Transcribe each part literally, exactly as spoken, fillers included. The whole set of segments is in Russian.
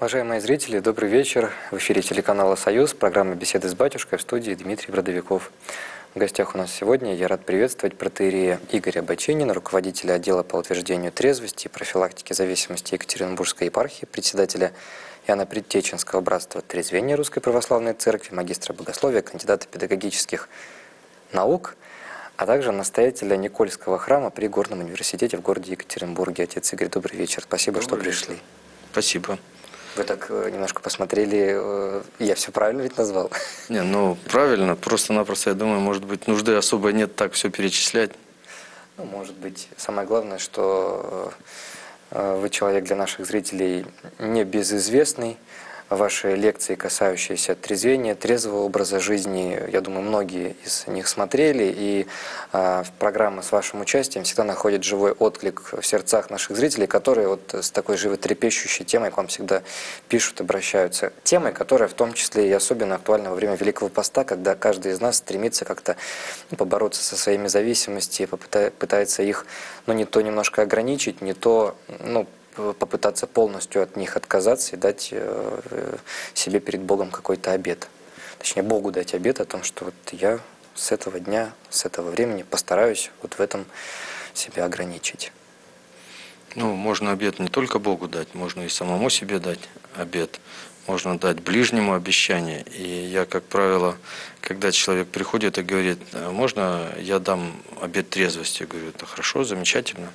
Уважаемые зрители, добрый вечер. В эфире телеканала «Союз», программа «Беседы с батюшкой», в студии Дмитрий Бродовиков. В гостях у нас сегодня я рад приветствовать протоиерея Игоря Баченина, руководителя отдела по утверждению трезвости и профилактике зависимости Екатеринбургской епархии, председателя Иоанна-Предтеченского братства трезвения Русской Православной Церкви, магистра богословия, кандидата педагогических наук, а также настоятеля Никольского храма при Горном университете в городе Екатеринбурге. Отец Игорь, добрый вечер. Спасибо, добрый что пришли. Вечер. Спасибо. Вы так немножко посмотрели, я все правильно ведь назвал? Не, ну правильно, просто-напросто, я думаю, может быть, нужды особо нет так все перечислять. Ну, может быть. Самое главное, что вы человек для наших зрителей небезызвестный. Ваши лекции, касающиеся трезвения, трезвого образа жизни, я думаю, многие из них смотрели, и э, программа с вашим участием всегда находит живой отклик в сердцах наших зрителей, которые вот с такой животрепещущей темой к вам всегда пишут, обращаются. Темой, которая в том числе и особенно актуальна во время Великого Поста, когда каждый из нас стремится как-то ну, побороться со своими зависимостями, пытается их ну, не то немножко ограничить, не то ну, попытаться полностью от них отказаться и дать себе перед Богом какой-то обет. Точнее, Богу дать обет о том, что вот я с этого дня, с этого времени постараюсь вот в этом себя ограничить. Ну, можно обет не только Богу дать, можно и самому себе дать обет. Можно дать ближнему обещание. И я, как правило, когда человек приходит и говорит, можно я дам обет трезвости? Я говорю, это хорошо, замечательно.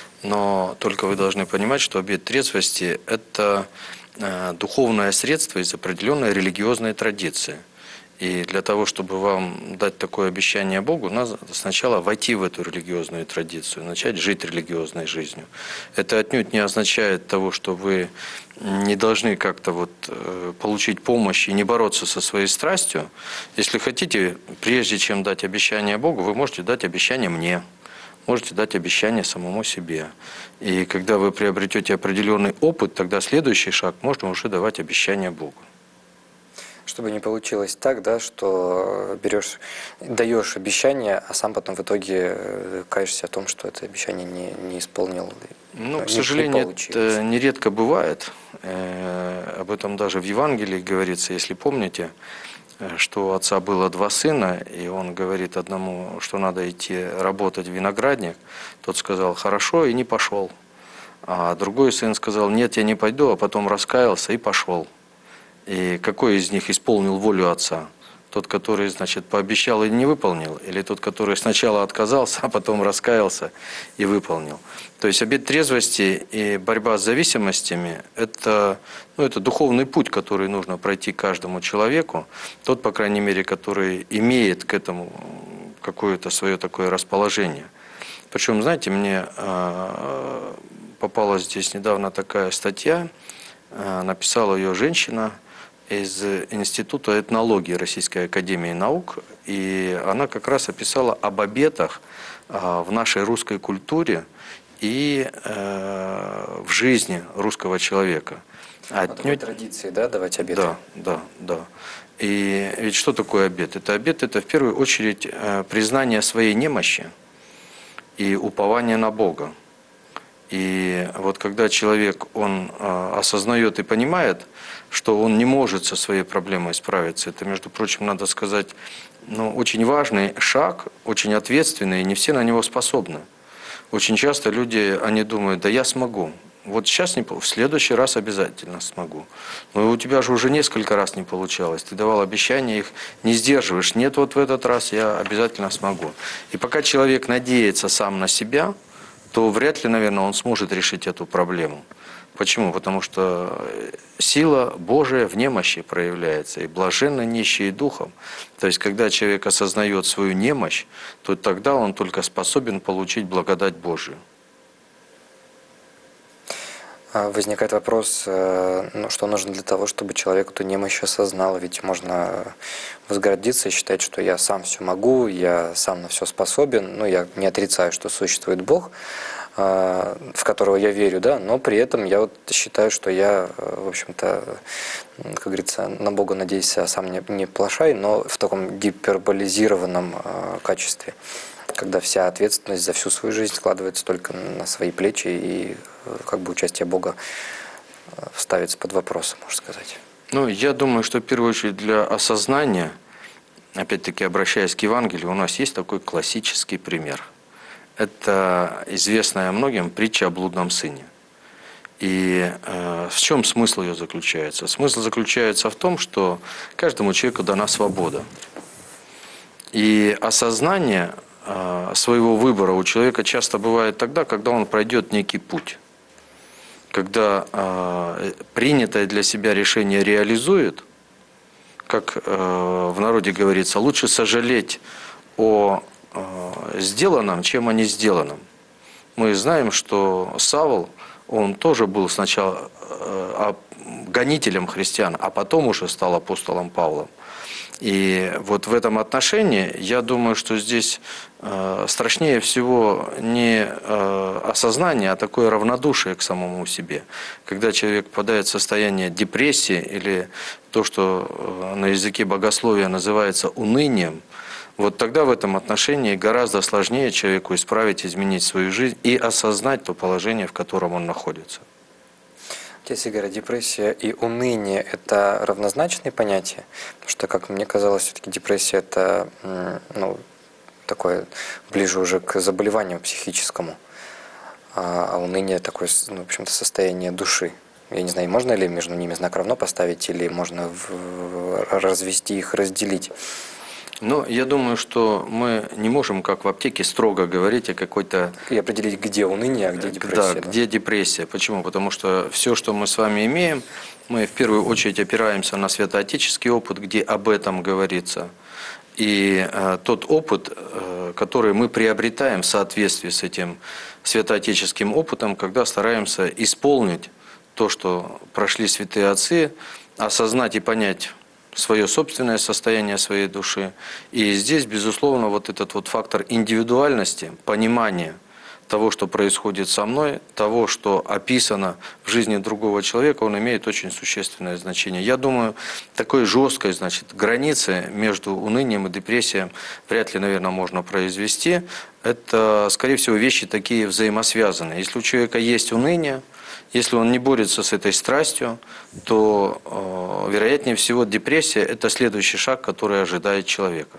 Но только вы должны понимать, что обет трезвости – это духовное средство из определенной религиозной традиции. И для того, чтобы вам дать такое обещание Богу, надо сначала войти в эту религиозную традицию, начать жить религиозной жизнью. Это отнюдь не означает того, что вы не должны как-то вот получить помощь и не бороться со своей страстью. Если хотите, прежде чем дать обещание Богу, вы можете дать обещание мне. Можете дать обещание самому себе. И когда вы приобретете определенный опыт, тогда следующий шаг можно уже давать обещание Богу. Чтобы не получилось так, да, что берешь, даешь обещание, а сам потом в итоге каешься о том, что это обещание не, не исполнил. Ну, не, к сожалению, не это нередко бывает. Э, об этом даже в Евангелии говорится, если помните, что у отца было два сына, и он говорит одному, что надо идти работать в виноградник. Тот сказал «хорошо» и не пошел. А другой сын сказал «нет, я не пойду», а потом раскаялся и пошел. И какой из них исполнил волю отца? Тот, который, значит, пообещал и не выполнил? Или тот, который сначала отказался, а потом раскаялся и выполнил? То есть обет трезвости и борьба с зависимостями – это, ну, это духовный путь, который нужно пройти каждому человеку. Тот, по крайней мере, который имеет к этому какое-то свое такое расположение. Причем, знаете, мне попалась здесь недавно такая статья, написала ее женщина из Института этнологии Российской академии наук, и она как раз описала об обетах в нашей русской культуре и в жизни русского человека. Отнюдь традиции, да, давать обеты? Да, да, да. И ведь что такое обет? Это обет – это в первую очередь признание своей немощи и упование на Бога. И вот когда человек, он осознает и понимает, что он не может со своей проблемой справиться, это, между прочим, надо сказать, ну, очень важный шаг, очень ответственный, и не все на него способны. Очень часто люди, они думают, да я смогу, вот сейчас, не, в следующий раз обязательно смогу. Но у тебя же уже несколько раз не получалось, ты давал обещания, их не сдерживаешь, нет, вот в этот раз я обязательно смогу. И пока человек надеется сам на себя, то вряд ли, наверное, он сможет решить эту проблему. Почему? Потому что сила Божия в немощи проявляется, и блаженны нищие духом. То есть, когда человек осознает свою немощь, то тогда он только способен получить благодать Божию. Возникает вопрос, ну, что нужно для того, чтобы человек эту немощь осознал. Ведь можно возгордиться и считать, что я сам все могу, я сам на все способен. Ну, я не отрицаю, что существует Бог, в которого я верю, да, но при этом я вот считаю, что я, в общем-то, как говорится, на Бога надеюсь, а сам не, не плашай, но в таком гиперболизированном качестве, когда вся ответственность за всю свою жизнь складывается только на свои плечи, и как бы участие Бога ставится под вопрос, можно сказать? Ну, я думаю, что в первую очередь для осознания, опять-таки обращаясь к Евангелию, у нас есть такой классический пример. Это известная многим притча о блудном сыне. И э, в чем смысл ее заключается? Смысл заключается в том, что каждому человеку дана свобода. И осознание э, своего выбора у человека часто бывает тогда, когда он пройдет некий путь. Когда э, принятое для себя решение реализует, как э, в народе говорится, лучше сожалеть о э, сделанном, чем о не сделанном. Мы знаем, что Савл, он тоже был сначала э, гонителем христиан, а потом уже стал апостолом Павлом. И вот в этом отношении, я думаю, что здесь э, страшнее всего не э, осознание, а такое равнодушие к самому себе. Когда человек попадает в состояние депрессии или то, что э, на языке богословия называется унынием, вот тогда в этом отношении гораздо сложнее человеку исправить, изменить свою жизнь и осознать то положение, в котором он находится. Отец Игорь, депрессия и уныние – это равнозначные понятия? Потому что, как мне казалось, все-таки депрессия – это ну, такое ближе уже к заболеванию психическому, а уныние – такое, ну, в общем-то, состояние души. Я не знаю, можно ли между ними знак равно поставить, или можно в... развести их, разделить? Но я думаю, что мы не можем, как в аптеке, строго говорить о какой-то... И определить, где уныние, а где депрессия. Да, да, где депрессия. Почему? Потому что все, что мы с вами имеем, мы в первую очередь опираемся на святоотеческий опыт, где об этом говорится. И э, тот опыт, э, который мы приобретаем в соответствии с этим святоотеческим опытом, когда стараемся исполнить то, что прошли святые отцы, осознать и понять свое собственное состояние своей души. И здесь, безусловно, вот этот вот фактор индивидуальности, понимания того, что происходит со мной, того, что описано в жизни другого человека, он имеет очень существенное значение. Я думаю, такой жесткой, значит, границы между унынием и депрессией вряд ли, наверное, можно произвести. Это, скорее всего, вещи такие взаимосвязанные. Если у человека есть уныние, если он не борется с этой страстью, то, э, вероятнее всего, депрессия – это следующий шаг, который ожидает человека.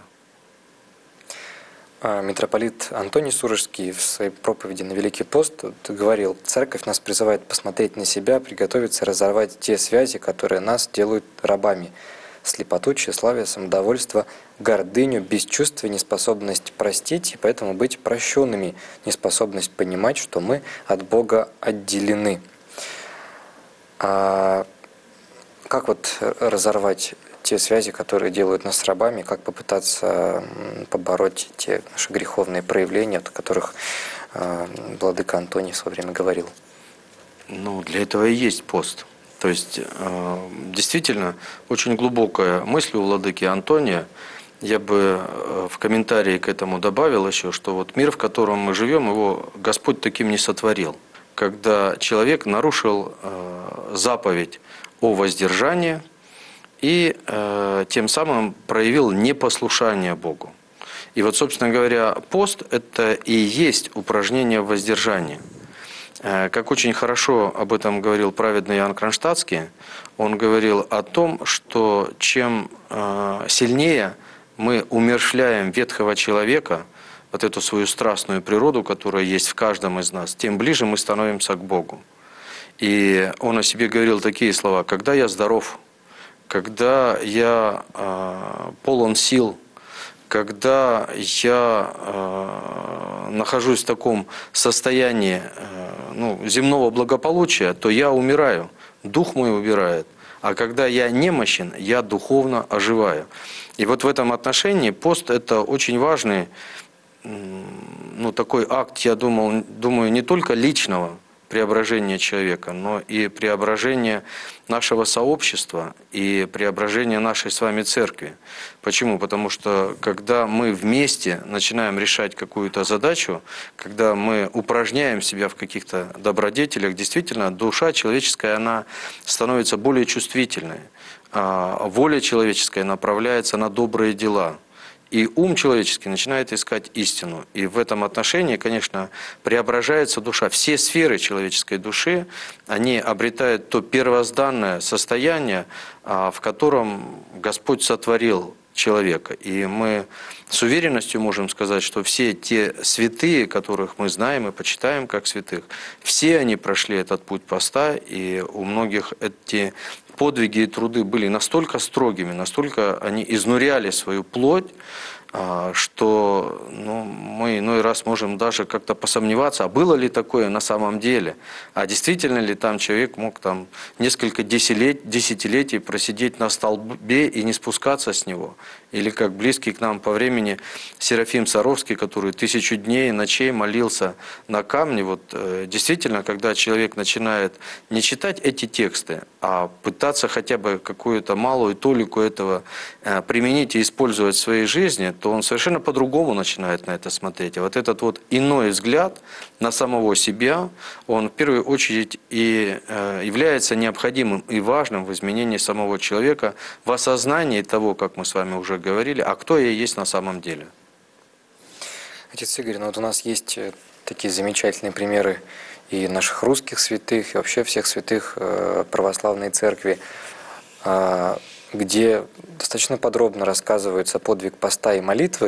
Митрополит Антоний Сурожский в своей проповеди на Великий пост говорил: «Церковь нас призывает посмотреть на себя, приготовиться разорвать те связи, которые нас делают рабами. Слепоту, тщеславие, самодовольство, гордыню, бесчувствие, неспособность простить и поэтому быть прощенными, неспособность понимать, что мы от Бога отделены». А как вот разорвать те связи, которые делают нас рабами, как попытаться побороть те наши греховные проявления, о которых э, владыка Антоний в свое время говорил? Ну, для этого и есть пост. То есть, э, действительно, очень глубокая мысль у владыки Антония. Я бы э, в комментарии к этому добавил еще, что вот мир, в котором мы живем, его Господь таким не сотворил. Когда человек нарушил э, заповедь о воздержании, и э, тем самым проявил непослушание Богу. И вот, собственно говоря, пост – это и есть упражнение в воздержании. Э, как очень хорошо об этом говорил праведный Иоанн Кронштадтский, он говорил о том, что чем э, сильнее мы умерщвляем ветхого человека, вот эту свою страстную природу, которая есть в каждом из нас, тем ближе мы становимся к Богу. И он о себе говорил такие слова: «Когда я здоров, когда я э, полон сил, когда я э, нахожусь в таком состоянии э, ну, земного благополучия, то я умираю, дух мой умирает. А когда я немощен, я духовно оживаю». И вот в этом отношении пост – это очень важный, ну, такой акт, я думал, думаю, не только личного преображения человека, но и преображения нашего сообщества и преображения нашей с вами церкви. Почему? Потому что когда мы вместе начинаем решать какую-то задачу, когда мы упражняем себя в каких-то добродетелях, действительно, душа человеческая, она становится более чувствительной. А воля человеческая направляется на добрые дела. и ум человеческий начинает искать истину. И в этом отношении, конечно, преображается душа. Все сферы человеческой души, они обретают то первозданное состояние, в котором Господь сотворил человека. И мы с уверенностью можем сказать, что все те святые, которых мы знаем и почитаем как святых, все они прошли этот путь поста, и у многих эти подвиги и труды были настолько строгими, настолько они изнуряли свою плоть, что ну, мы иной раз можем даже как-то посомневаться, а было ли такое на самом деле, а действительно ли там человек мог там несколько десятилетий просидеть на столбе и не спускаться с него. Или как близкий к нам по времени Серафим Саровский, который тысячу дней и ночей молился на камне. Вот действительно, когда человек начинает не читать эти тексты, а пытаться хотя бы какую-то малую толику этого применить и использовать в своей жизни, то он совершенно по-другому начинает на это смотреть. А вот этот вот иной взгляд на самого себя, он в первую очередь и является необходимым и важным в изменении самого человека, в осознании того, как мы с вами уже говорили, а кто я есть на самом деле. Отец Игорь, ну вот у нас есть такие замечательные примеры и наших русских святых, и вообще всех святых православной церкви, где достаточно подробно рассказывается подвиг поста и молитвы.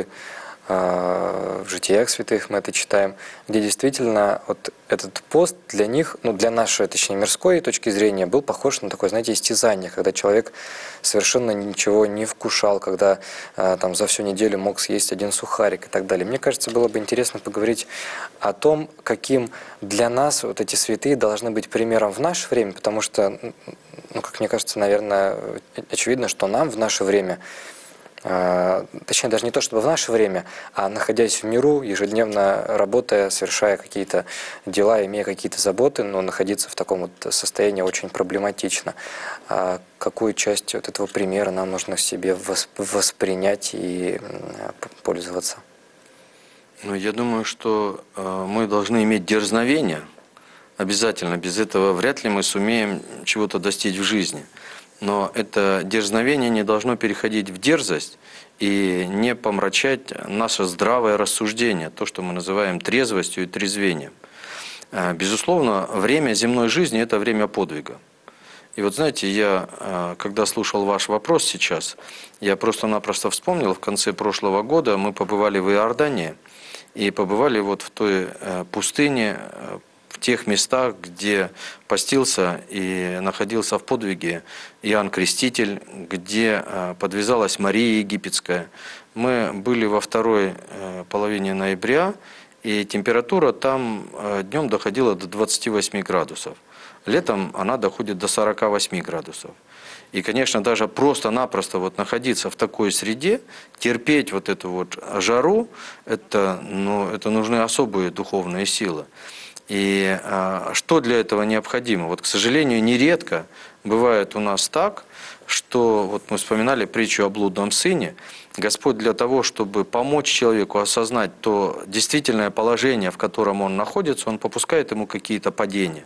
В житиях святых мы это читаем, где действительно вот этот пост для них, ну для нашей, точнее мирской точки зрения, был похож на такое, знаете, истязание, когда человек совершенно ничего не вкушал, когда там за всю неделю мог съесть один сухарик и так далее. Мне кажется, было бы интересно поговорить о том, каким для нас вот эти святые должны быть примером в наше время, потому что, ну, как мне кажется, наверное, очевидно, что нам в наше время, точнее, даже не то чтобы в наше время, а находясь в миру, ежедневно работая, совершая какие-то дела, имея какие-то заботы, но находиться в таком вот состоянии очень проблематично. А какую часть вот этого примера нам нужно себе воспринять и пользоваться? Ну, я думаю, что мы должны иметь дерзновение. Обязательно. Без этого вряд ли мы сумеем чего-то достичь в жизни. Но это дерзновение не должно переходить в дерзость и не помрачать наше здравое рассуждение, то, что мы называем трезвостью и трезвением. Безусловно, время земной жизни – это время подвига. И вот знаете, я, когда слушал ваш вопрос сейчас, я просто-напросто вспомнил, в конце прошлого года мы побывали в Иордании и побывали вот в той пустыне, в тех местах, где постился и находился в подвиге Иоанн Креститель, где подвязалась Мария Египетская. Мы были во второй половине ноября, и температура там днем доходила до двадцати восьми градусов. Летом она доходит до сорока восьми градусов. И, конечно, даже просто-напросто вот находиться в такой среде, терпеть вот эту вот жару, это, ну, это нужны особые духовные силы. И а, что для этого необходимо? Вот, к сожалению, нередко бывает у нас так, что, вот мы вспоминали притчу о блудном сыне, Господь для того, чтобы помочь человеку осознать то действительное положение, в котором он находится, Он попускает ему какие-то падения.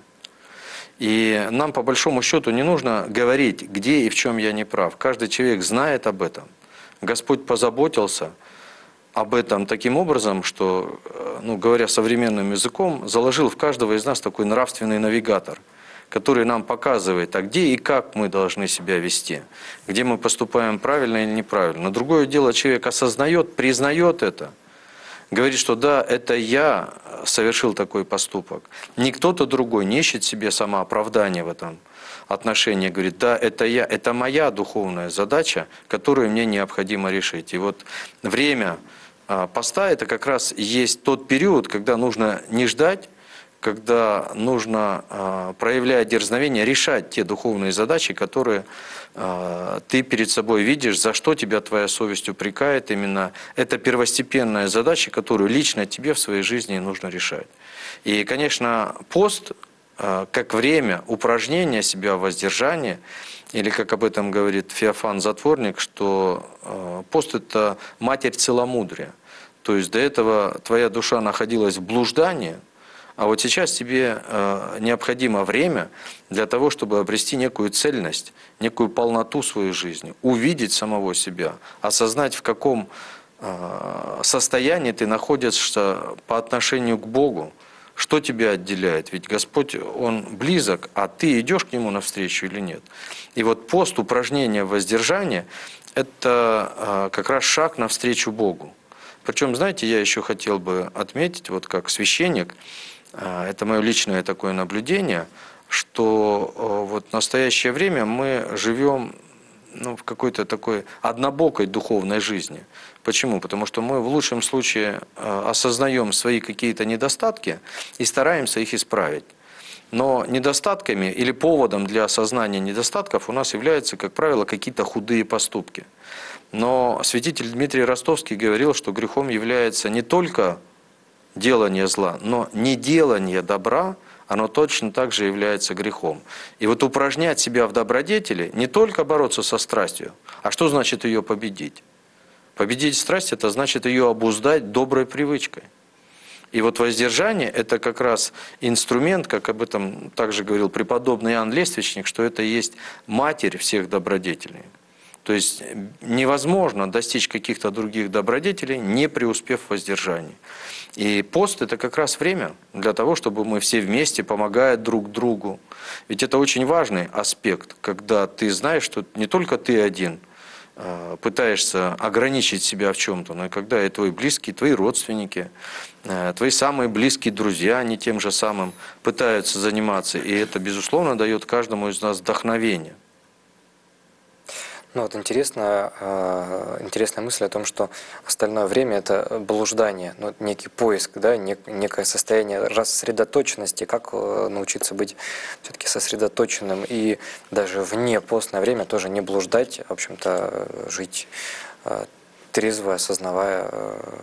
И нам, по большому счету, не нужно говорить, где и в чем я не прав. Каждый человек знает об этом. Господь позаботился об этом таким образом, что, ну, говоря современным языком, заложил в каждого из нас такой нравственный навигатор, который нам показывает, а где и как мы должны себя вести, где мы поступаем правильно или неправильно. Но другое дело, человек осознает, признает это, говорит, что да, это я совершил такой поступок. Не кто-то другой, не ищет себе самооправдание в этом отношении, говорит, да, это я, это моя духовная задача, которую мне необходимо решить. И вот время поста – это как раз есть тот период, когда нужно не ждать, когда нужно, проявляя дерзновение, решать те духовные задачи, которые ты перед собой видишь, за что тебя твоя совесть упрекает. Именно это первостепенная задача, которую лично тебе в своей жизни нужно решать. И, конечно, пост, как время упражнения себя в воздержании, или, как об этом говорит Феофан Затворник, что пост – это матерь целомудрия. То есть до этого твоя душа находилась в блуждании, а вот сейчас тебе необходимо время для того, чтобы обрести некую цельность, некую полноту своей жизни, увидеть самого себя, осознать, в каком состоянии ты находишься по отношению к Богу. Что тебя отделяет? Ведь Господь, Он близок, а ты идешь к Нему навстречу или нет? И вот пост, упражнение, воздержание – это как раз шаг навстречу Богу. Причем, знаете, я еще хотел бы отметить, вот как священник, это мое личное такое наблюдение, что вот в настоящее время мы живем ну, в какой-то такой однобокой духовной жизни. Почему? Потому что мы в лучшем случае осознаем свои какие-то недостатки и стараемся их исправить. Но недостатками или поводом для осознания недостатков у нас являются, как правило, какие-то худые поступки. Но святитель Дмитрий Ростовский говорил, что грехом является не только делание зла, но неделание добра, оно точно так же является грехом. И вот упражнять себя в добродетели, не только бороться со страстью, а что значит ее победить? Победить страсть – это значит ее обуздать доброй привычкой. И вот воздержание – это как раз инструмент, как об этом также говорил преподобный Иоанн Лествичник, что это есть матерь всех добродетелей. То есть невозможно достичь каких-то других добродетелей, не преуспев в воздержании. И пост – это как раз время для того, чтобы мы все вместе, помогая друг другу. Ведь это очень важный аспект, когда ты знаешь, что не только ты один пытаешься ограничить себя в чем-то, но и когда и твои близкие, твои родственники, твои самые близкие друзья, они тем же самым пытаются заниматься. И это, безусловно, дает каждому из нас вдохновение. Ну вот интересно, интересная мысль о том, что остальное время это блуждание, ну, некий поиск, да, некое состояние рассредоточенности, как научиться быть все-таки сосредоточенным и даже вне постное время тоже не блуждать, в общем-то жить трезво, осознавая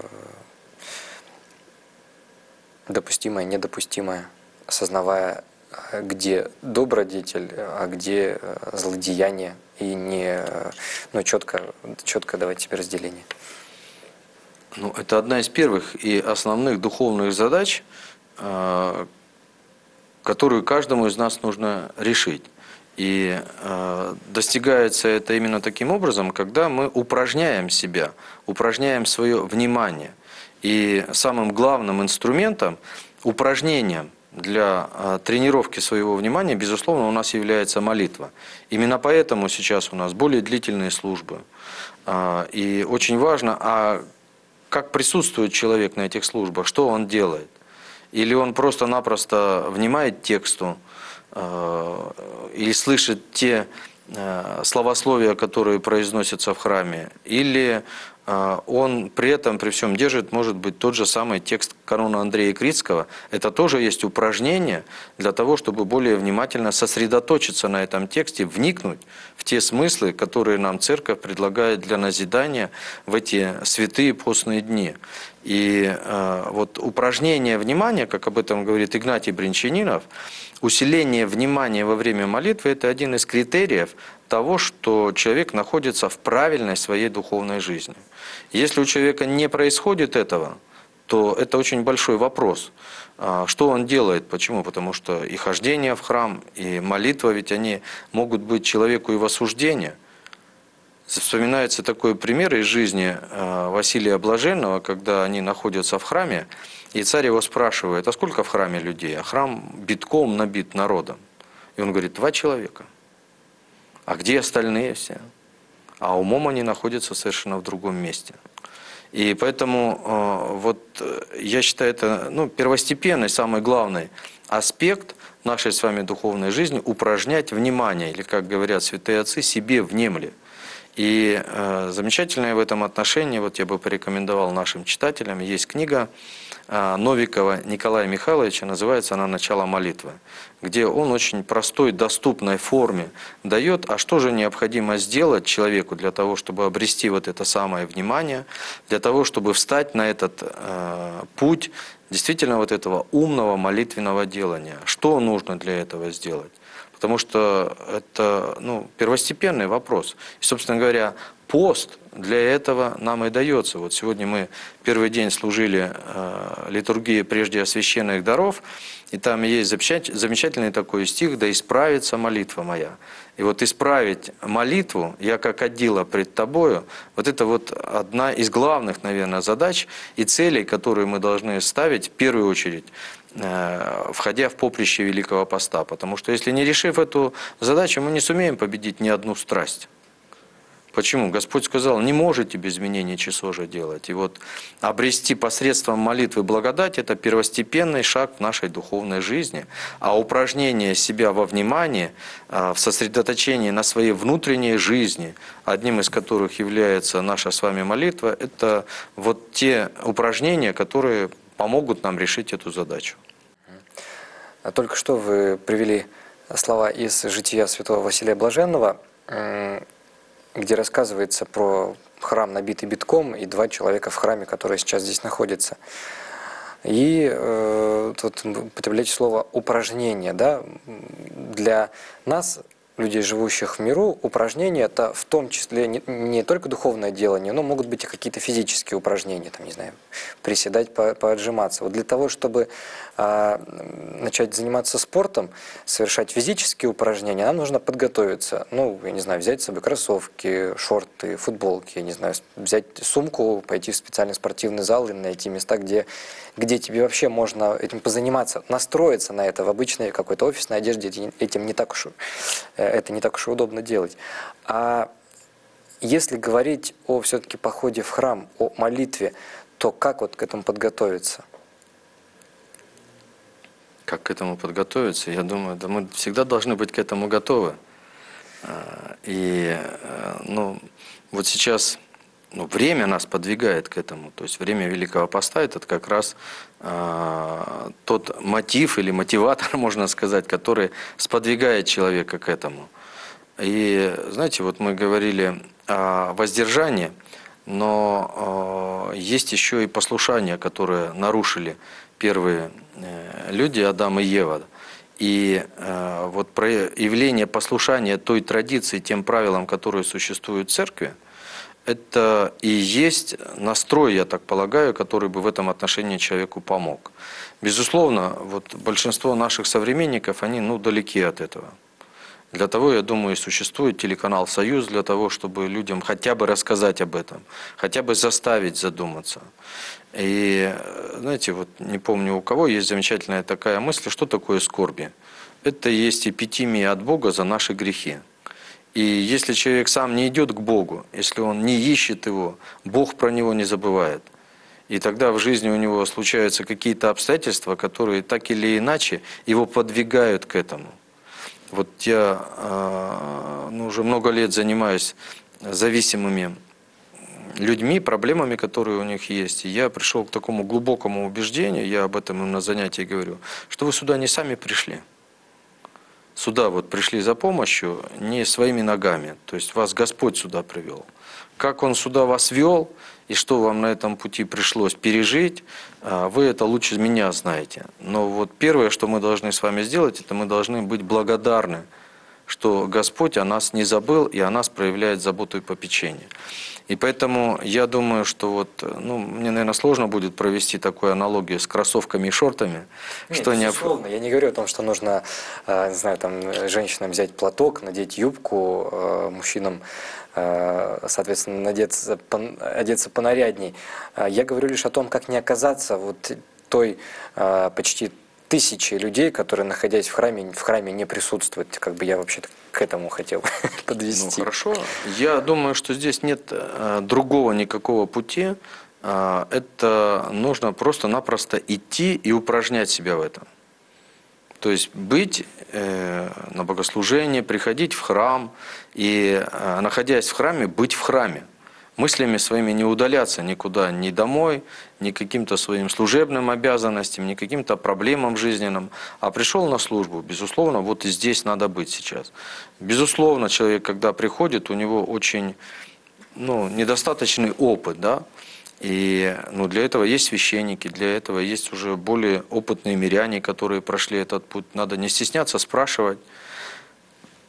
допустимое, недопустимое, осознавая, где добродетель, а где злодеяние, и не, ну, четко, четко давать себе разделение. Ну, это одна из первых и основных духовных задач, которую каждому из нас нужно решить. И достигается это именно таким образом, когда мы упражняем себя, упражняем свое внимание. И самым главным инструментом, упражнением для тренировки своего внимания, безусловно, у нас является молитва. Именно поэтому сейчас у нас более длительные службы. И очень важно, а как присутствует человек на этих службах, что он делает. Или он просто-напросто внимает тексту, или слышит те словословия, которые произносятся в храме, или он при этом, при всем держит, может быть, тот же самый текст канона Андрея Критского. Это тоже есть упражнение для того, чтобы более внимательно сосредоточиться на этом тексте, вникнуть в те смыслы, которые нам Церковь предлагает для назидания в эти святые постные дни. И э, вот упражнение внимания, как об этом говорит Игнатий Бринчанинов, усиление внимания во время молитвы – это один из критериев того, что человек находится в правильной своей духовной жизни. Если у человека не происходит этого, то это очень большой вопрос. Что он делает? Почему? Потому что и хождение в храм, и молитва, ведь они могут быть человеку и в осуждение. Вспоминается такой пример из жизни Василия Блаженного, когда они находятся в храме, и царь его спрашивает, а сколько в храме людей? А храм битком набит народом. И он говорит, два человека. А где остальные все? А умом они находятся совершенно в другом месте. И поэтому вот я считаю, это ну, первостепенный, самый главный аспект нашей с вами духовной жизни – упражнять внимание, или, как говорят святые отцы, себе внемли. И э, замечательное в этом отношении, вот я бы порекомендовал нашим читателям, есть книга э, Новикова Николая Михайловича, называется она «Начало молитвы», где он очень простой, доступной форме дает, а что же необходимо сделать человеку для того, чтобы обрести вот это самое внимание, для того, чтобы встать на этот э, путь действительно вот этого умного молитвенного делания. Что нужно для этого сделать? Потому что это, ну, первостепенный вопрос. И, собственно говоря, пост для этого нам и дается. Вот сегодня мы первый день служили э, литургии прежде освященных даров, и там есть замечательный такой стих: «Да исправится молитва моя». И вот исправить молитву, я как одела пред тобою, вот это вот одна из главных, наверное, задач и целей, которые мы должны ставить в первую очередь, э, входя в поприще Великого Поста. Потому что если не решив эту задачу, мы не сумеем победить ни одну страсть. Почему? Господь сказал: не можете без изменения часожа делать. И вот обрести посредством молитвы благодать – это первостепенный шаг в нашей духовной жизни. А упражнение себя во внимании, в сосредоточении на своей внутренней жизни, одним из которых является наша с вами молитва, это вот те упражнения, которые помогут нам решить эту задачу. Только что вы привели слова из жития святого Василия Блаженного, где рассказывается про храм, набитый битком, и два человека в храме, которые сейчас здесь находятся. И э, тут употребляете слово «упражнение». Да? Для нас, людей, живущих в миру, упражнения – это в том числе не, не только духовное делание, но могут быть и какие-то физические упражнения, там, не знаю, приседать, по, поотжиматься. Вот для того, чтобы а, начать заниматься спортом, совершать физические упражнения, нам нужно подготовиться. Ну, я не знаю, взять с собой кроссовки, шорты, футболки, я не знаю, взять сумку, пойти в специальный спортивный зал и найти места, где, где тебе вообще можно этим позаниматься, настроиться на это. В обычной какой-то офисной одежде этим не так уж это не так уж и удобно делать. А если говорить о все-таки походе в храм, о молитве, то как вот к этому подготовиться? Как к этому подготовиться? Я думаю, да мы всегда должны быть к этому готовы. И ну, вот сейчас ну, время нас подвигает к этому. То есть время Великого Поста – это как раз э, тот мотив или мотиватор, можно сказать, который сподвигает человека к этому. И знаете, вот мы говорили о воздержании, но э, есть еще и послушания, которые нарушили первые э, люди, Адам и Ева. И э, вот проявление послушания той традиции, тем правилам, которые существуют в церкви, это и есть настрой, я так полагаю, который бы в этом отношении человеку помог. Безусловно, вот большинство наших современников, они ну, далеки от этого. Для того, я думаю, и существует телеканал «Союз», для того, чтобы людям хотя бы рассказать об этом, хотя бы заставить задуматься. И, знаете, вот не помню у кого, есть замечательная такая мысль, что такое скорби. Это есть эпитимия от Бога за наши грехи. И если человек сам не идет к Богу, если он не ищет Его, Бог про него не забывает. И тогда в жизни у него случаются какие-то обстоятельства, которые так или иначе его подвигают к этому. Вот я ну, уже много лет занимаюсь зависимыми людьми, проблемами, которые у них есть. И я пришел к такому глубокому убеждению, я об этом им на занятии говорю, что вы сюда не сами пришли. Сюда вот пришли за помощью не своими ногами, то есть вас Господь сюда привел. Как Он сюда вас вел и что вам на этом пути пришлось пережить, вы это лучше меня знаете. Но вот первое, что мы должны с вами сделать, это мы должны быть благодарны, что Господь о нас не забыл и о нас проявляет заботу и попечение. И поэтому я думаю, что вот, ну, мне, наверное, сложно будет провести такую аналогию с кроссовками и шортами. Нет, что безусловно. Я не говорю о том, что нужно, не знаю, там, женщинам взять платок, надеть юбку, мужчинам, соответственно, надеться, одеться понарядней. Я говорю лишь о том, как не оказаться вот той почти тысячи людей, которые, находясь в храме, в храме не присутствуют. Как бы я вообще-то к этому хотел подвести. Ну хорошо. Я думаю, что здесь нет э, другого никакого пути. Э, это нужно просто-напросто идти и упражнять себя в этом. То есть быть э, на богослужении, приходить в храм и, э, находясь в храме, быть в храме. Мыслями своими не удаляться никуда, ни домой, ни каким-то своим служебным обязанностям, ни каким-то проблемам жизненным, а пришел на службу. Безусловно, вот и здесь надо быть сейчас. Безусловно, человек, когда приходит, у него очень ну, недостаточный опыт, да, и ну, для этого есть священники, для этого есть уже более опытные миряне, которые прошли этот путь. Надо не стесняться спрашивать.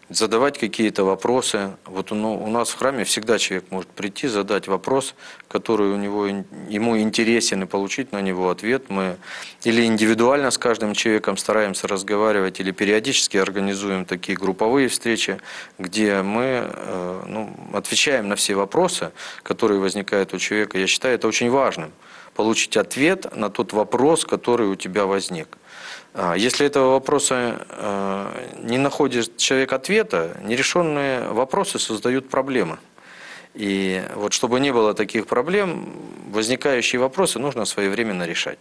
задавать какие-то вопросы. Вот ну, у нас в храме всегда человек может прийти, задать вопрос, который у него, ему интересен, и получить на него ответ. Мы или индивидуально с каждым человеком стараемся разговаривать, или периодически организуем такие групповые встречи, где мы ну, отвечаем на все вопросы, которые возникают у человека. Я считаю это очень важным, получить ответ на тот вопрос, который у тебя возник. Если этого вопроса не находит человек ответа, нерешенные вопросы создают проблемы. И вот чтобы не было таких проблем, возникающие вопросы нужно своевременно решать.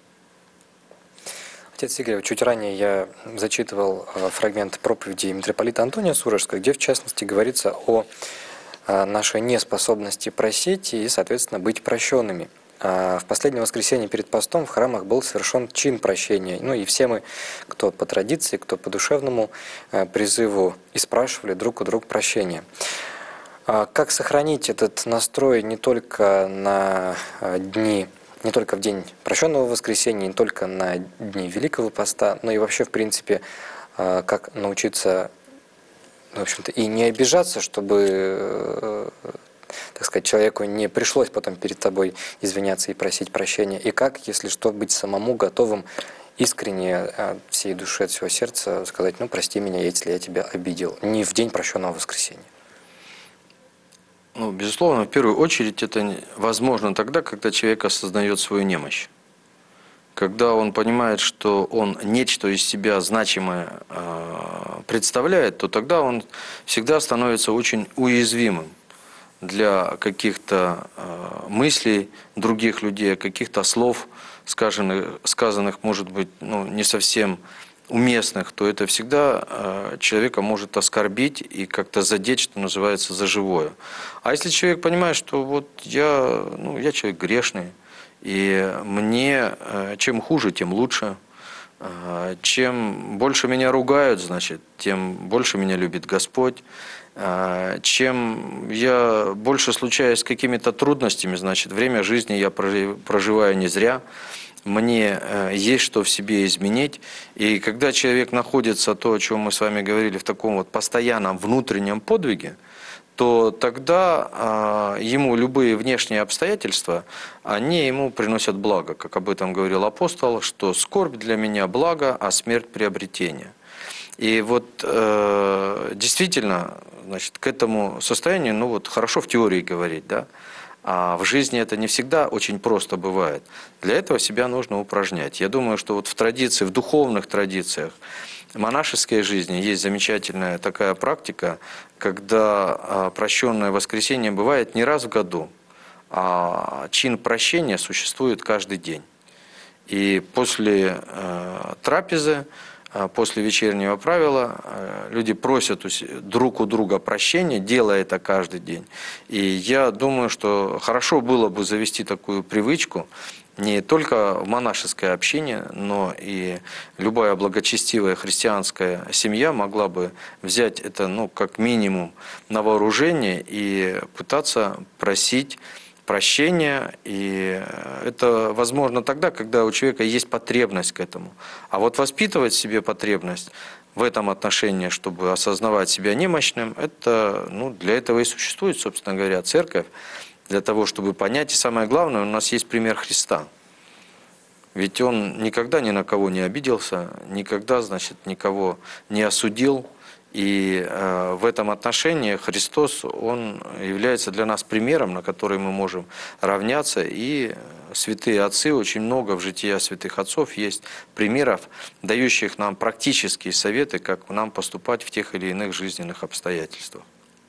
Отец Игорь, чуть ранее я зачитывал фрагмент проповеди митрополита Антония Сурожского, где в частности говорится о нашей неспособности просить и, соответственно, быть прощенными. В последнее воскресенье перед постом в храмах был совершен чин прощения. Ну и все мы, кто по традиции, кто по душевному призыву, и спрашивали друг у друга прощения. Как сохранить этот настрой не только на дни, не только в день прощенного воскресенья, не только на дни Великого Поста, но и вообще, в принципе, как научиться, в общем-то, и не обижаться, чтобы, так сказать, человеку не пришлось потом перед тобой извиняться и просить прощения. И как, если что, быть самому готовым искренне от всей души, от всего сердца сказать: ну, прости меня, если я тебя обидел. Не в день прощенного воскресенья. Ну, безусловно, в первую очередь это возможно тогда, когда человек осознает свою немощь. Когда он понимает, что он нечто из себя значимое представляет, то тогда он всегда становится очень уязвимым для каких-то мыслей других людей, каких-то слов, сказанных, сказанных может быть, ну, не совсем уместных, то это всегда человека может оскорбить и как-то задеть, что называется, за живое. А если человек понимает, что вот я, ну, я человек грешный, и мне чем хуже, тем лучше, чем больше меня ругают, значит, тем больше меня любит Господь, чем я больше случаюсь с какими-то трудностями, значит, время жизни я проживаю не зря, мне есть что в себе изменить. И когда человек находится, то, о чем мы с вами говорили, в таком вот постоянном внутреннем подвиге, то тогда ему любые внешние обстоятельства, они ему приносят благо. Как об этом говорил апостол, что скорбь для меня благо, а смерть приобретение. И вот действительно, значит, к этому состоянию, ну вот хорошо в теории говорить, да, а в жизни это не всегда очень просто бывает. Для этого себя нужно упражнять. Я думаю, что вот в традиции, в духовных традициях монашеской жизни есть замечательная такая практика, когда прощенное воскресенье бывает не раз в году, а чин прощения существует каждый день. И после трапезы, после вечернего правила люди просят друг у друга прощения, делая это каждый день. И я думаю, что хорошо было бы завести такую привычку, не только в монашеское общение, но и любая благочестивая христианская семья могла бы взять это, ну, как минимум на вооружение и пытаться просить прощения, и это возможно тогда, когда у человека есть потребность к этому. А вот воспитывать в себе потребность в этом отношении, чтобы осознавать себя немощным, это, ну, для этого и существует, собственно говоря, церковь, для того, чтобы понять. И самое главное, у нас есть пример Христа. Ведь Он никогда ни на кого не обиделся, никогда, значит, никого не осудил. И э, в этом отношении Христос, Он является для нас примером, на который мы можем равняться. И святые отцы, очень много в житии святых отцов есть примеров, дающих нам практические советы, как нам поступать в тех или иных жизненных обстоятельствах.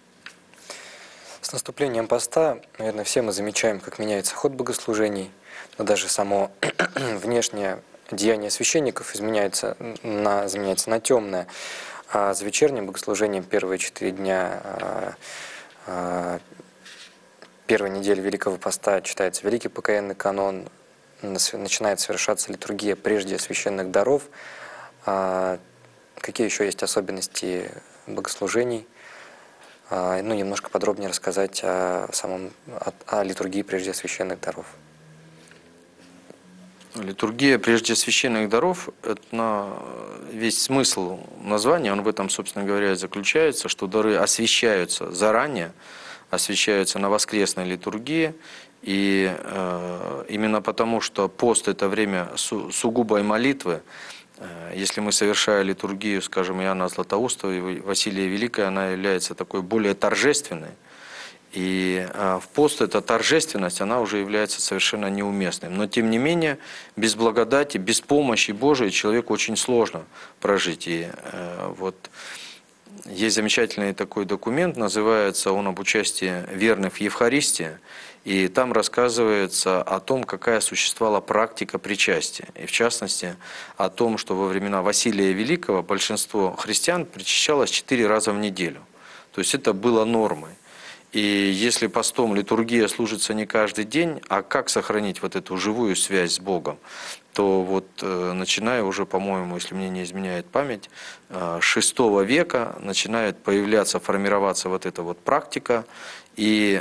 С наступлением поста, наверное, все мы замечаем, как меняется ход богослужений, но даже само внешнее деяние священников изменяется на, заменяется на темное. А за вечерним богослужением первые четыре дня первой недели Великого Поста читается Великий покаянный канон, начинает совершаться литургия прежде священных даров. Какие еще есть особенности богослужений? Ну, немножко подробнее рассказать о, самом, о, о литургии прежде священных даров. Литургия прежде священных даров, это на весь смысл названия, он в этом, собственно говоря, и заключается, что дары освящаются заранее, освящаются на воскресной литургии, и э, именно потому, что пост – это время су сугубой молитвы, э, если мы совершаем литургию, скажем, Иоанна Златоустова и Василия Великого, она является такой более торжественной. И в пост эта торжественность, она уже является совершенно неуместной. Но тем не менее, без благодати, без помощи Божией человеку очень сложно прожить. И вот есть замечательный такой документ, называется он «Об участии верных в Евхаристии». И там рассказывается о том, какая существовала практика причастия. И в частности, о том, что во времена Василия Великого большинство христиан причащалось четыре раза в неделю. То есть это было нормой. И если постом литургия служится не каждый день, а как сохранить вот эту живую связь с Богом, то вот э, начиная уже, по-моему, если мне не изменяет память, э, шестого века начинает появляться, формироваться вот эта вот практика, и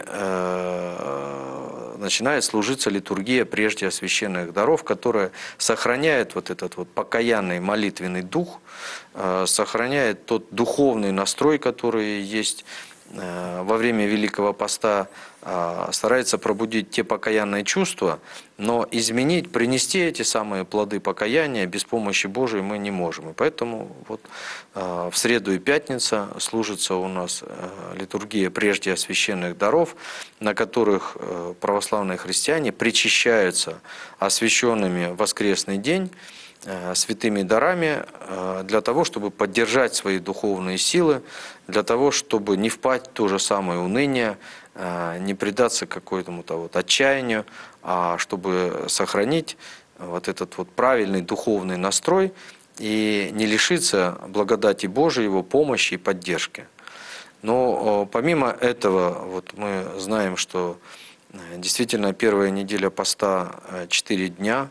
э, начинает служиться литургия прежде священных даров, которая сохраняет вот этот вот покаянный молитвенный дух, э, сохраняет тот духовный настрой, который есть во время Великого Поста, старается пробудить те покаянные чувства, но изменить, принести эти самые плоды покаяния без помощи Божией мы не можем. И поэтому вот в среду и пятницу служится у нас литургия прежде священных даров, на которых православные христиане причащаются освященными в воскресный день святыми дарами для того, чтобы поддержать свои духовные силы, для того, чтобы не впасть в то же самое уныние, не предаться какому-то вот отчаянию, а чтобы сохранить вот этот вот правильный духовный настрой и не лишиться благодати Божией, Его помощи и поддержки. Но помимо этого, вот мы знаем, что действительно первая неделя поста четыре дня,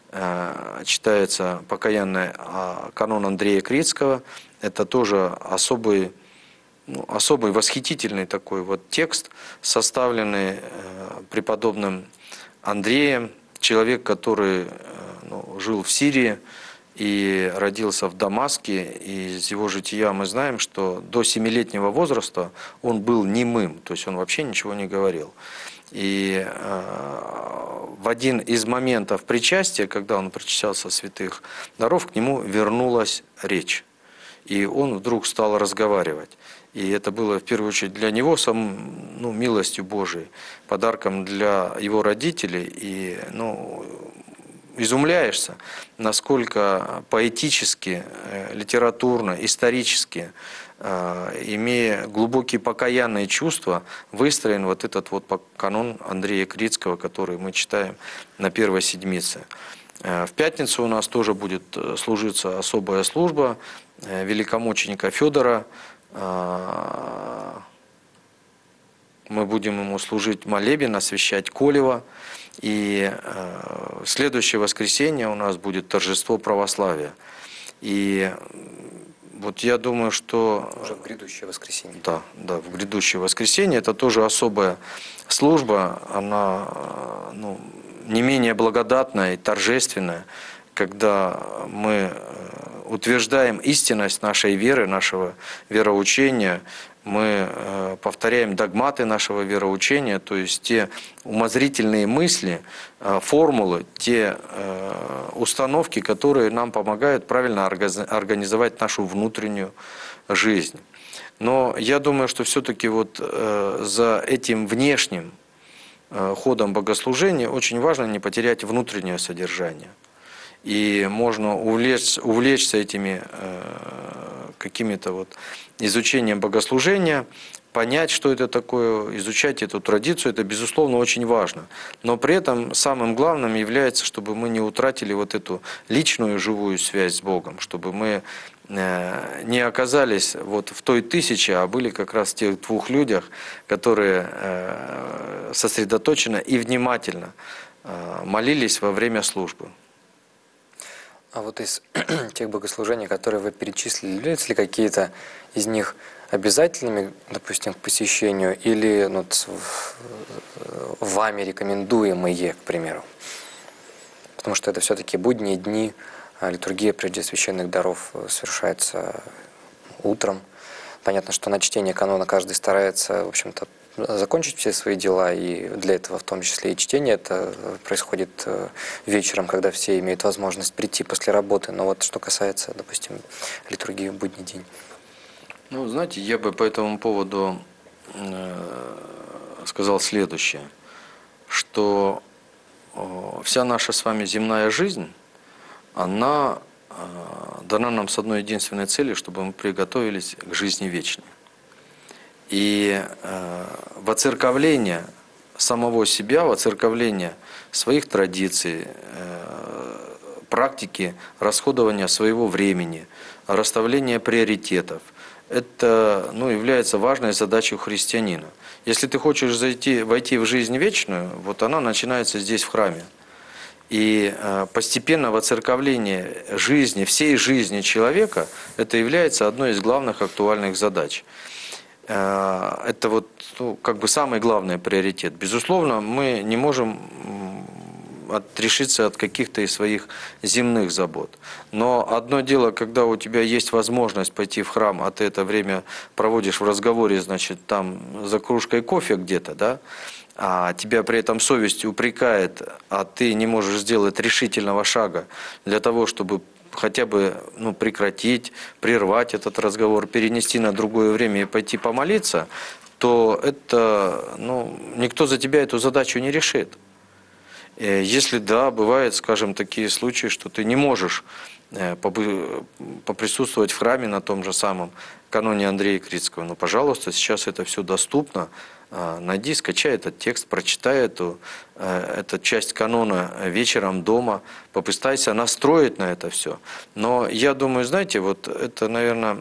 читается покаянный канон Андрея Критского. Это тоже особый, ну, особый восхитительный такой вот текст, составленный преподобным Андреем, человек, который ну, жил в Сирии и родился в Дамаске. И из его жития мы знаем, что до семилетнего возраста он был немым, то есть он вообще ничего не говорил. И э, в один из моментов причастия, когда он причащался святых даров, к нему вернулась речь. И он вдруг стал разговаривать. И это было в первую очередь для него сам, ну, милостью Божией, подарком для его родителей. И ну, изумляешься, насколько поэтически, литературно, исторически, имея глубокие покаянные чувства, выстроен вот этот вот канон Андрея Критского, который мы читаем на первой седмице. В пятницу у нас тоже будет служиться особая служба великомученика Федора. Мы будем ему служить молебен, освящать колево. И в следующее воскресенье у нас будет торжество православия. И вот я думаю, что... Уже в грядущее воскресенье. Да, да, в грядущее воскресенье. Это тоже особая служба, она ну, не менее благодатная и торжественная, когда мы утверждаем истинность нашей веры, нашего вероучения, мы повторяем догматы нашего вероучения, то есть те умозрительные мысли, формулы, те установки, которые нам помогают правильно организовать нашу внутреннюю жизнь. Но я думаю, что все-таки вот за этим внешним ходом богослужения очень важно не потерять внутреннее содержание. И можно увлечься, увлечься этими э, какими-то вот изучением богослужения, понять, что это такое, изучать эту традицию, это, безусловно, очень важно. Но при этом самым главным является, чтобы мы не утратили вот эту личную живую связь с Богом, чтобы мы э, не оказались вот в той тысяче, а были как раз в тех двух людях, которые э, сосредоточенно и внимательно э, молились во время службы. А вот из тех богослужений, которые вы перечислили, являются ли какие-то из них обязательными, допустим, к посещению, или ну, вами рекомендуемые, к примеру? потому что это все-таки будние дни, а литургия прежде священных даров совершается утром. Понятно, что на чтение канона каждый старается, в общем-то, закончить все свои дела, и для этого в том числе и чтение это происходит вечером, когда все имеют возможность прийти после работы. Но вот что касается, допустим, литургии в будний день. Ну, знаете, я бы по этому поводу сказал следующее, что вся наша с вами земная жизнь, она дана нам с одной единственной целью, чтобы мы приготовились к жизни вечной. И воцерковление самого себя, воцерковление своих традиций, практики расходования своего времени, расставления приоритетов, это, ну, является важной задачей у христианина. Если ты хочешь зайти, войти в жизнь вечную, вот она начинается здесь, в храме. И постепенно воцерковление жизни, всей жизни человека, это является одной из главных актуальных задач. Это вот, ну, как бы самый главный приоритет. Безусловно, мы не можем отрешиться от каких-то из своих земных забот. Но одно дело, когда у тебя есть возможность пойти в храм, а ты это время проводишь в разговоре, значит, там за кружкой кофе где-то, да, а тебя при этом совесть упрекает, а ты не можешь сделать решительного шага для того, чтобы хотя бы, ну, прекратить, прервать этот разговор, перенести на другое время и пойти помолиться, то это, ну, никто за тебя эту задачу не решит. Если да, бывают, скажем, такие случаи, что ты не можешь поприсутствовать в храме на том же самом каноне Андрея Критского, но, пожалуйста, сейчас это все доступно. Найди, скачай этот текст, прочитай эту, эту часть канона вечером дома, попытайся настроить на это все. Но я думаю, знаете, вот это, наверное,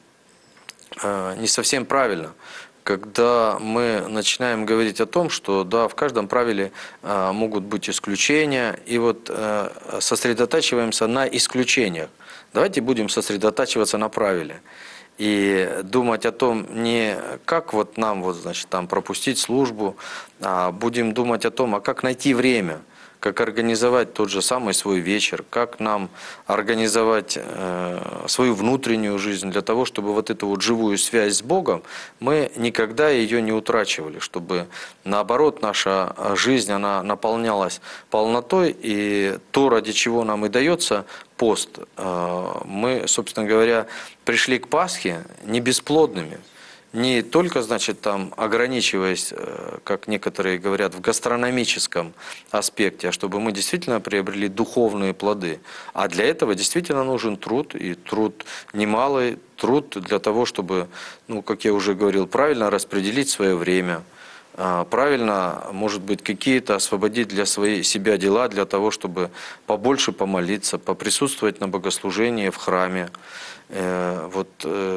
не совсем правильно, когда мы начинаем говорить о том, что да, в каждом правиле а, могут быть исключения, и вот а, сосредотачиваемся на исключениях. Давайте будем сосредотачиваться на правиле и думать о том, не как вот нам вот, значит, там пропустить службу, а будем думать о том, а как найти время, как организовать тот же самый свой вечер, как нам организовать э, свою внутреннюю жизнь для того, чтобы вот эту вот живую связь с Богом, мы никогда ее не утрачивали, чтобы наоборот наша жизнь, она наполнялась полнотой, и то, ради чего нам и дается пост, э, мы, собственно говоря, пришли к Пасхе не бесплодными. Не только, значит, там ограничиваясь, как некоторые говорят, в гастрономическом аспекте, а чтобы мы действительно приобрели духовные плоды. А для этого действительно нужен труд, и труд немалый, труд для того, чтобы, ну, как я уже говорил, правильно распределить свое время, правильно, может быть, какие-то освободить для своей, себя дела, для того, чтобы побольше помолиться, поприсутствовать на богослужении в храме. Вот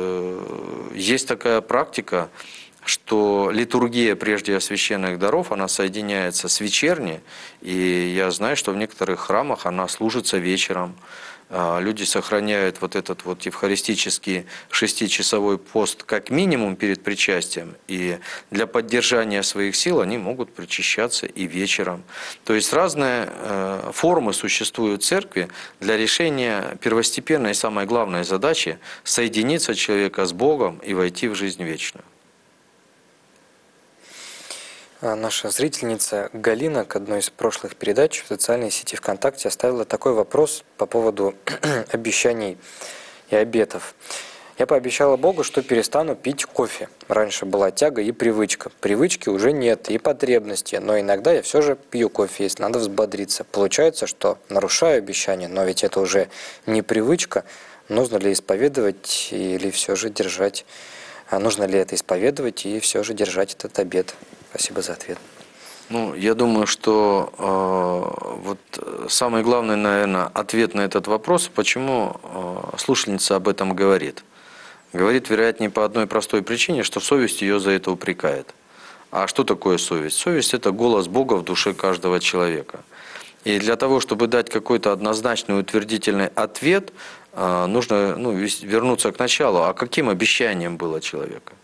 есть такая практика, что литургия прежде священных даров, она соединяется с вечерней, и я знаю, что в некоторых храмах она служится вечером. Люди сохраняют вот этот вот евхаристический шестичасовой пост как минимум перед причастием, и для поддержания своих сил они могут причащаться и вечером. То есть разные формы существуют в церкви для решения первостепенной и самой главной задачи – соединиться человека с Богом и войти в жизнь вечную. Наша зрительница Галина к одной из прошлых передач в социальной сети ВКонтакте оставила такой вопрос по поводу обещаний и обетов. Я пообещала Богу, что перестану пить кофе. Раньше была тяга и привычка. Привычки уже нет и потребности, но иногда я все же пью кофе, если надо взбодриться. Получается, что нарушаю обещание, но ведь это уже не привычка. Нужно ли исповедовать или все же держать? А нужно ли это исповедовать и все же держать этот обет? Спасибо за ответ. Ну, я думаю, что э, вот самый главный, наверное, ответ на этот вопрос, почему э, слушательница об этом говорит. Говорит, вероятнее, по одной простой причине, что совесть ее за это упрекает. А что такое совесть? Совесть – это голос Бога в душе каждого человека. И для того, чтобы дать какой-то однозначный утвердительный ответ, нужно, ну, вернуться к началу. А каким обещанием было человека?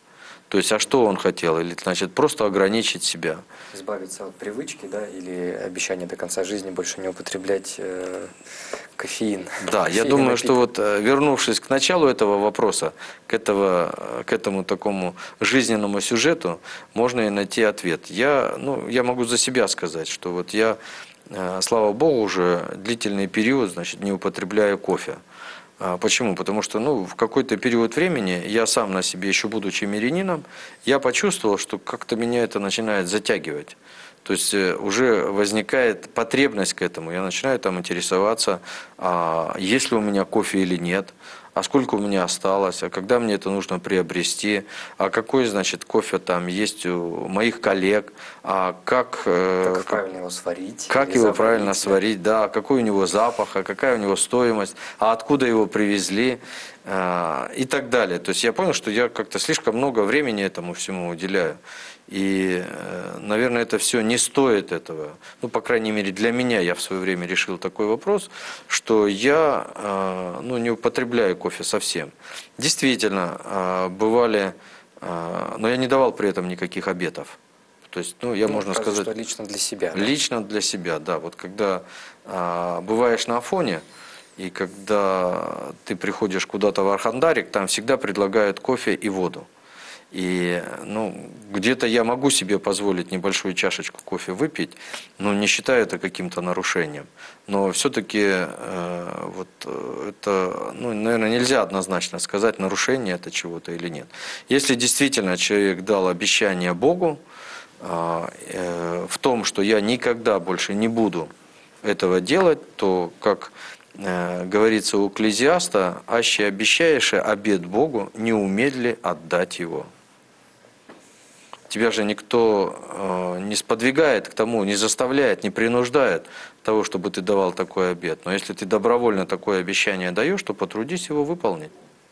То есть, а что он хотел? Или, значит, просто ограничить себя. Избавиться от привычки, да, или обещание до конца жизни больше не употреблять э, кофеин. Да, я думаю, что вот вернувшись к началу этого вопроса, к, этого, к этому такому жизненному сюжету, можно и найти ответ. Я, ну, я могу за себя сказать, что вот я, слава Богу, уже длительный период, значит, не употребляю кофе. Почему? Потому что ну, в какой-то период времени я сам на себе, еще будучи мирянином, я почувствовал, что как-то меня это начинает затягивать. То есть уже возникает потребность к этому. Я начинаю там интересоваться, а есть ли у меня кофе или нет, а сколько у меня осталось, а когда мне это нужно приобрести, а какой, значит, кофе там есть у моих коллег, а как, как правильно его сварить. Как его заварить, правильно да? сварить, да, какой у него запах, а какая у него стоимость, а откуда его привезли и так далее. То есть я понял, что я как-то слишком много времени этому всему уделяю. И, наверное, это все не стоит этого. Ну, по крайней мере, для меня я в свое время решил такой вопрос, что я ну, не употребляю кофе совсем. Действительно, бывали, но я не давал при этом никаких обетов. То есть, ну, я, ну, можно сказать, что лично для себя. Да? Лично для себя, да. Вот когда а, бываешь на Афоне, и когда ты приходишь куда-то в Архандарик, там всегда предлагают кофе и воду. И ну, где-то я могу себе позволить небольшую чашечку кофе выпить, но не считаю это каким-то нарушением. Но все-таки э, вот это, ну, наверное, нельзя однозначно сказать, нарушение это чего-то или нет. Если действительно человек дал обещание Богу э, э, в том, что я никогда больше не буду этого делать, то, как э, говорится у Экклезиаста, «Аще обещаешь обет Богу, не умедли отдать его». Тебя же никто э, не сподвигает к тому, не заставляет, не принуждает того, чтобы ты давал такой обет. Но если ты добровольно такое обещание даешь, то потрудись его выполнить.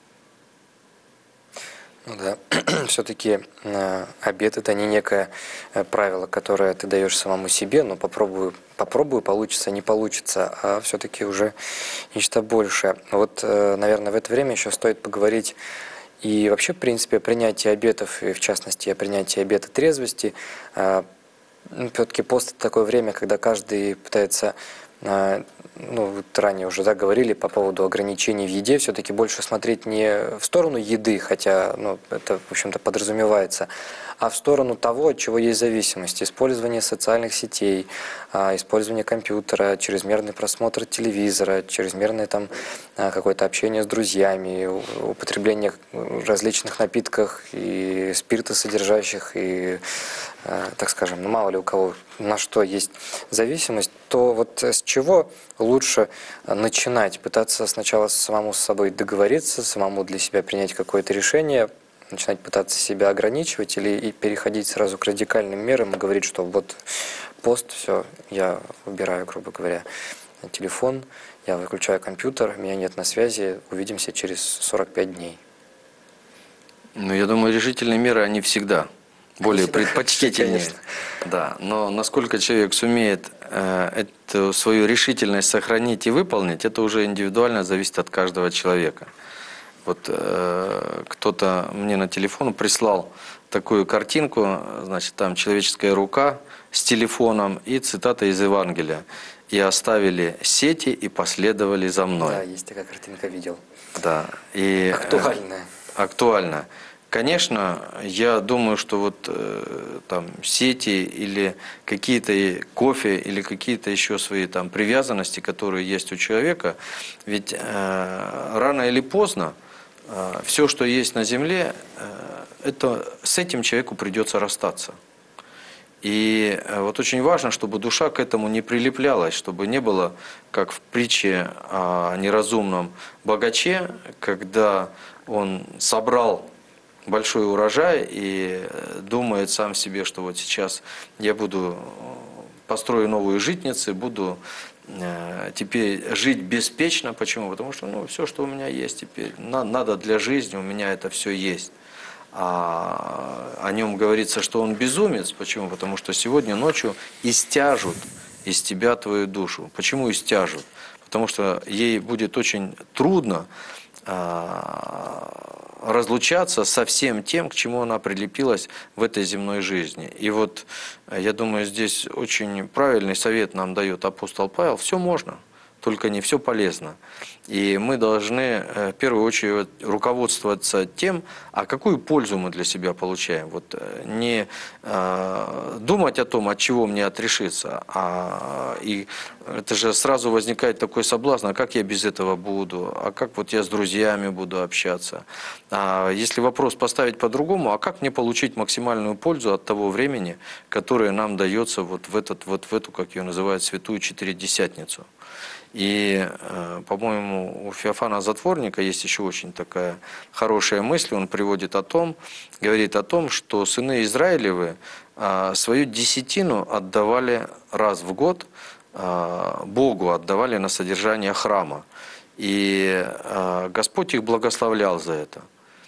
Ну да, все-таки э, обет это не некое э, правило, которое ты даешь самому себе, но попробую, попробую, получится, не получится, а все-таки уже нечто большее. Вот, э, наверное, в это время еще стоит поговорить и вообще, в принципе, о принятии обетов, и в частности, о принятии обета трезвости. Э, все-таки пост это такое время, когда каждый пытается, э, ну, вот ранее уже да, говорили по поводу ограничений в еде, все-таки больше смотреть не в сторону еды, хотя ну, это, в общем-то, подразумевается, а в сторону того, от чего есть зависимость. Использование социальных сетей, использование компьютера, чрезмерный просмотр телевизора, чрезмерное там какое-то общение с друзьями, употребление различных напитков и спиртосодержащих, и, так скажем, ну, мало ли у кого на что есть зависимость, то вот с чего лучше начинать? Пытаться сначала самому с собой договориться, самому для себя принять какое-то решение, начинать пытаться себя ограничивать или и переходить сразу к радикальным мерам и говорить, что вот пост, все, я убираю, грубо говоря, телефон, я выключаю компьютер, меня нет на связи, увидимся через сорок пять дней. Ну, я думаю, решительные меры, они всегда более предпочтительнее. Конечно. Да, но насколько человек сумеет э, эту свою решительность сохранить и выполнить, это уже индивидуально зависит от каждого человека. Вот э, кто-то мне на телефон прислал такую картинку, значит, там человеческая рука с телефоном и цитата из Евангелия. «И оставили сети и последовали за мной». Да, есть такая картинка, видел. Да. И, актуальная. Э, актуально. Конечно, я думаю, что вот э, там сети или какие-то кофе или какие-то еще свои там привязанности, которые есть у человека, ведь э, рано или поздно э, все, что есть на земле, э, это с этим человеку придется расстаться. И вот очень важно, чтобы душа к этому не прилеплялась, чтобы не было, как в притче о неразумном богаче, когда он собрал большой урожай и думает сам себе, что вот сейчас я буду построю новые житницы, буду теперь жить беспечно. Почему? Потому что ну, все, что у меня есть теперь, надо для жизни, у меня это все есть. А о нем говорится, что он безумец. Почему? Потому что сегодня ночью истяжут из тебя твою душу. Почему истяжут? Потому что ей будет очень трудно разлучаться со всем тем, к чему она прилепилась в этой земной жизни. И вот, я думаю, здесь очень правильный совет нам дает апостол Павел. Все можно, только не все полезно. И мы должны в первую очередь руководствоваться тем, а какую пользу мы для себя получаем. Вот не э, думать о том, от чего мне отрешиться, а и это же сразу возникает такой соблазн, а как я без этого буду, а как вот я с друзьями буду общаться. А если вопрос поставить по-другому, а как мне получить максимальную пользу от того времени, которое нам дается вот в, этот, вот в эту, как ее называют, святую Четыредесятницу. И, по-моему, у Феофана Затворника есть еще очень такая хорошая мысль. Он приводит о том, говорит о том, что сыны Израилевы свою десятину отдавали раз в год, Богу отдавали на содержание храма. И Господь их благословлял за это.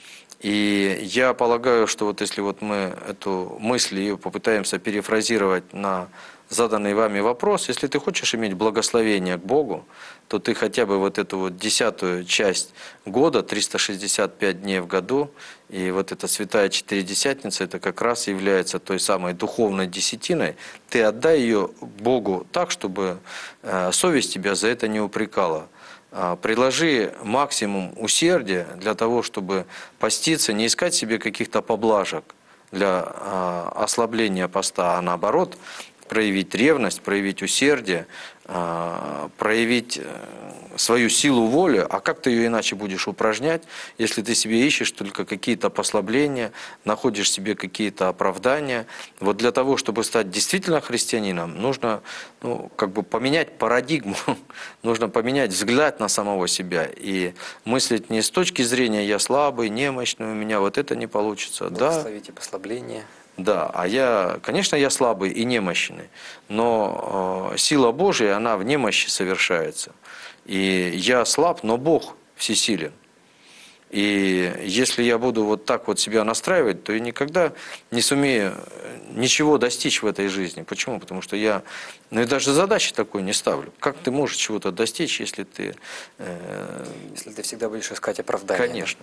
И я полагаю, что вот если вот мы эту мысль ее попытаемся перефразировать на заданный вами вопрос, если ты хочешь иметь благословение к Богу, то ты хотя бы вот эту вот десятую часть года, триста шестьдесят пять дней в году, и вот эта святая Четыредесятница, это как раз является той самой духовной десятиной, ты отдай ее Богу так, чтобы совесть тебя за это не упрекала. Приложи максимум усердия для того, чтобы поститься, не искать себе каких-то поблажек для ослабления поста, а наоборот, проявить ревность, проявить усердие, проявить свою силу воли. А как ты ее иначе будешь упражнять, если ты себе ищешь только какие-то послабления, находишь себе какие-то оправдания? Вот для того, чтобы стать действительно христианином, нужно ну, как бы поменять парадигму, нужно поменять взгляд на самого себя и мыслить не с точки зрения «я слабый, немощный, у меня вот это не получится». Благословите послабление. Да, а я, конечно, я слабый и немощный, но э, сила Божия, она в немощи совершается. И я слаб, но Бог всесилен. И если я буду вот так вот себя настраивать, то я никогда не сумею ничего достичь в этой жизни. Почему? Потому что я ну, и даже задачи такой не ставлю. Как ты можешь чего-то достичь, если ты... Э, если ты всегда будешь искать оправдания. Конечно.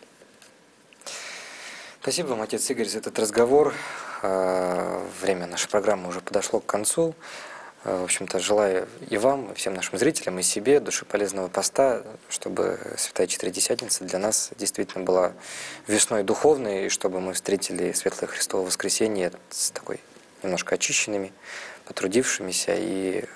Спасибо вам, отец Игорь, за этот разговор. Время нашей программы уже подошло к концу. В общем-то, желаю и вам, и всем нашим зрителям, и себе душеполезного поста, чтобы Святая Четыредесятница для нас действительно была весной духовной, и чтобы мы встретили Светлое Христово воскресенье с такой немножко очищенными, потрудившимися, и,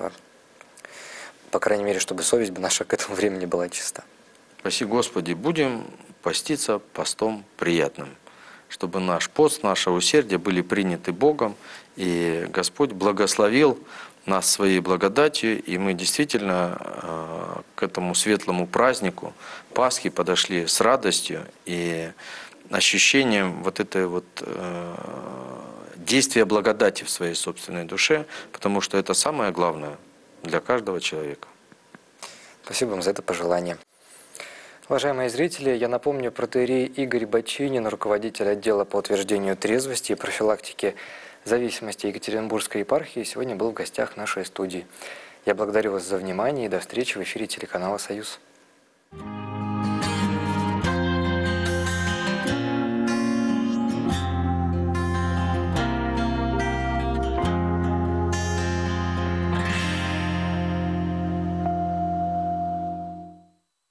по крайней мере, чтобы совесть наша к этому времени была чиста. Спаси Господи, будем поститься постом приятным, чтобы наш пост, наше усердие были приняты Богом, и Господь благословил нас своей благодатью, и мы действительно э, к этому светлому празднику Пасхи подошли с радостью и ощущением вот этой вот э, действия благодати в своей собственной душе, потому что это самое главное для каждого человека. Спасибо вам за это пожелание. Уважаемые зрители, я напомню, протоиерей Игорь Бочинин, руководитель отдела по утверждению трезвости и профилактике зависимости Екатеринбургской епархии, сегодня был в гостях нашей студии. Я благодарю вас за внимание и до встречи в эфире телеканала «Союз».